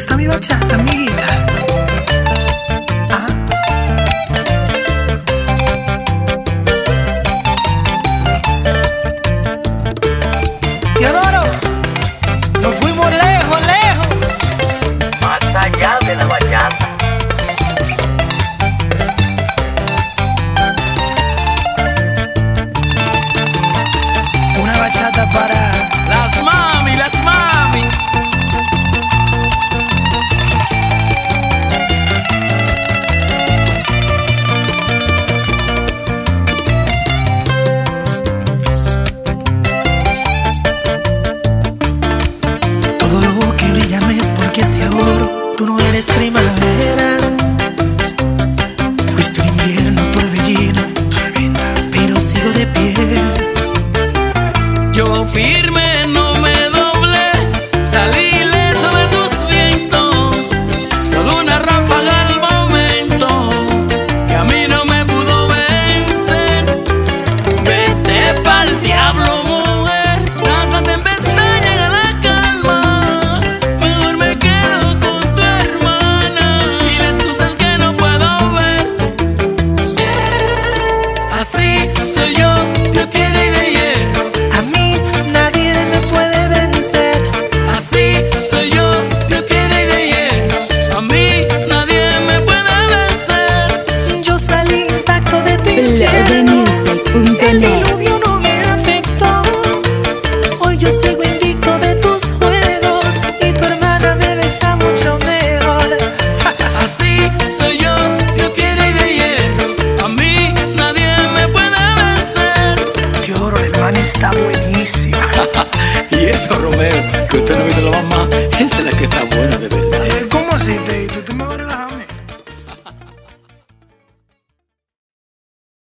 gusta mi bachata, amiguita? ¿Ah? Teodoro, nos fuimos lejos, lejos, más allá de la bachata. una bachata para Las mami, las mami. todo lo que brilla no es porque sea oro. Tú no eres primavera, fuiste un invierno, torbellino, tormenta, pero sigo de pie. Yo firme no me doblé, salí ileso de tus vientos. Solo una ráfaga al momento que a mí no me pudo vencer. Vete pa'l diablo, mujer, tras la tempestad llega la calma. Mejor me quedo con tu hermana y las cosas que no puedo ver. Así soy yo, de piedra y de hierro. A mí nadie me puede vencer. Así soy yo, de piedra y de hierro. A mí nadie me puede vencer. Yo salí intacto de tu Flow de infierno. El Music.net. diluvio no me afectó. Hoy yo sigo invicto de tus juegos y tu hermana me besa mucho mejor. Así soy yo, de piedra y de hierro. A mí nadie me puede vencer. Teodoro, el man está buenísimo. Y eso, Romeo,